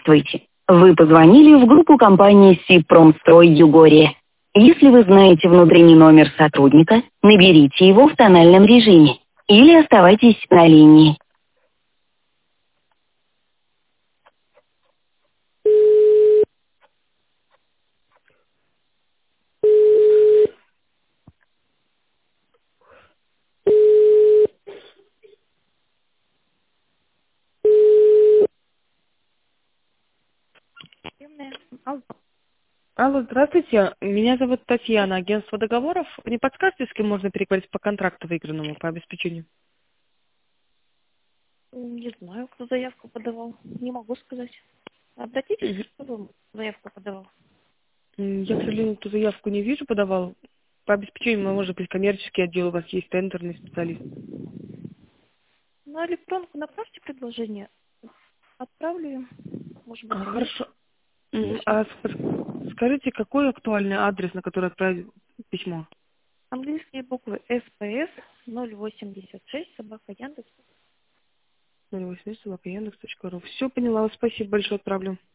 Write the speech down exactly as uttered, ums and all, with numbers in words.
Здравствуйте. Вы позвонили в группу компании «Сибпромстрой Югория». Если вы знаете внутренний номер сотрудника, наберите его в тональном режиме или оставайтесь на линии. Алло. Алло, здравствуйте. Меня зовут Татьяна, агентство договоров. Не подскажете, с кем можно переговорить по контракту выигранному, по обеспечению? Не знаю, кто заявку подавал. Не могу сказать. Обратитесь, Мгм. кто вам заявку подавал. М, Я, к сожалению, эту заявку не вижу, подавал. По обеспечению, может быть, коммерческий отдел, у вас есть тендерный специалист. На электронку направьте предложение. Отправлю им. Может быть, А, они хорошо. М, решат. А ск- скажите, какой актуальный адрес, на который отправить письмо? Английские буквы эс пэ эс ноль восемьдесят шесть собака Яндекс. ноль восемь собака яндекс точка ру. Все поняла, спасибо большое, отправлю.